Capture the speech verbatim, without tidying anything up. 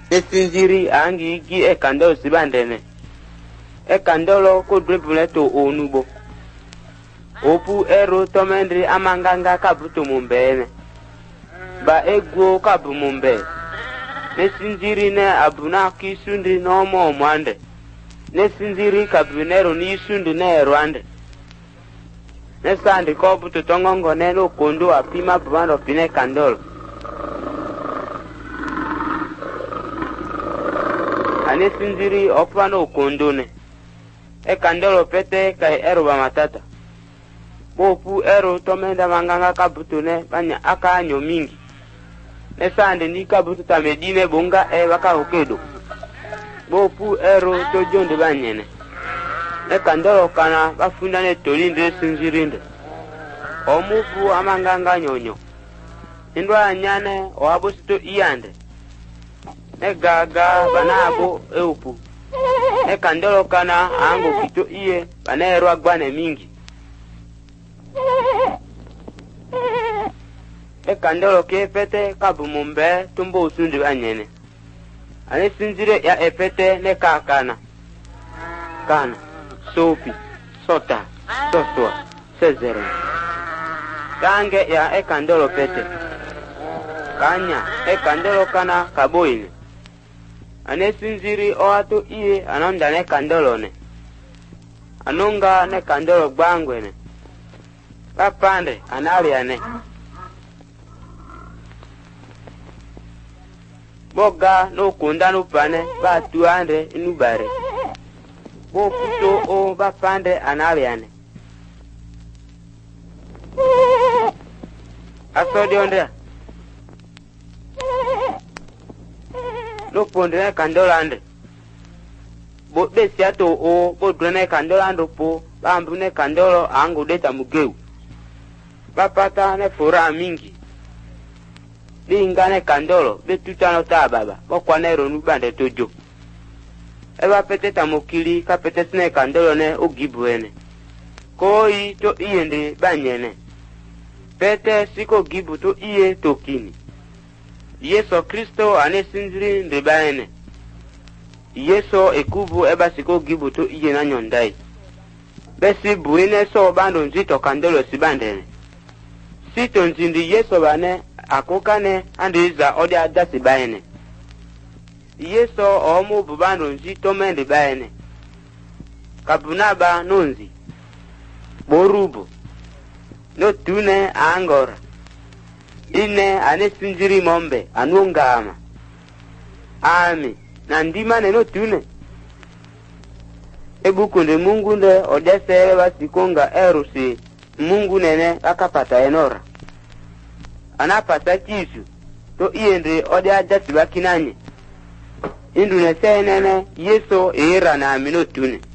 nesinziri angi igi e kandolo sibandene e kandolo ko dribble to onubo opu ero tomendri amanganga kabuto mumbene ba ego kabu mumbe nesinziri ne abuna kisundi no mo mwande nesinziri kabunero ni isundi ne rwande nesandi ko buto tongongo ne no kondo apima bwando pine kandolo ane sinziri opano kondone e kandolo pete kai ero ba matata bopu ero tomenda manganga kabutune banya aka nyo mingi nesande ni kabutu tamedine bonga e baka hokedo bopu ero to jonde banyene e kandolo kana bafunda ne tolinde sinzirinde omufu amanganga nyonyo indwa anyane oabosito iyande e gaga banabo eupu e kandolo kana ango kito iye banero agwane mingi e kandolo ke pete kabu mumbe tumbo usundi banyene ane sinzire ya epete ne kakana kana sopi sota soswa sezero kange ya e kandolo pete kanya e kandolo kana kaboine ane sinziri oato iye anonda ne kandolo ne anunga ne kandolo gbangwene kapande analiane boga no kunda no pane ba tuande inubare bo kuto o ba pande analiane asodi onde no ponde kandolande bo besiato o bo drone kandolando po ba mbune kandolo angu deta mugeu bapata ne fura mingi bingane kandolo betutano ta baba bokwanero nubande tojo eba pete tamokili ka pete sne kandolo ne ogibwene koi to iyende banyene pete siko gibu to iye tokini Yeso Kristo ane sinziri ndibane Yeso ekubu eba siko gibu to iye na nyondai besi buine so bando nzito kandolo sibandene sito nzindi Yeso bane akokane andiza odi adasi baene Yeso omu bubando nzito mende baene kabunaba nonzi borubo no tune angora ine ane sinjiri mombe anuongama ami na ndima ne no tune ebukunde Mungu nde odesere basikonga erusi Mungu nene akapata enora anapata chisu to iende ode adasi bakinanye indune senene Yeso era na amino tune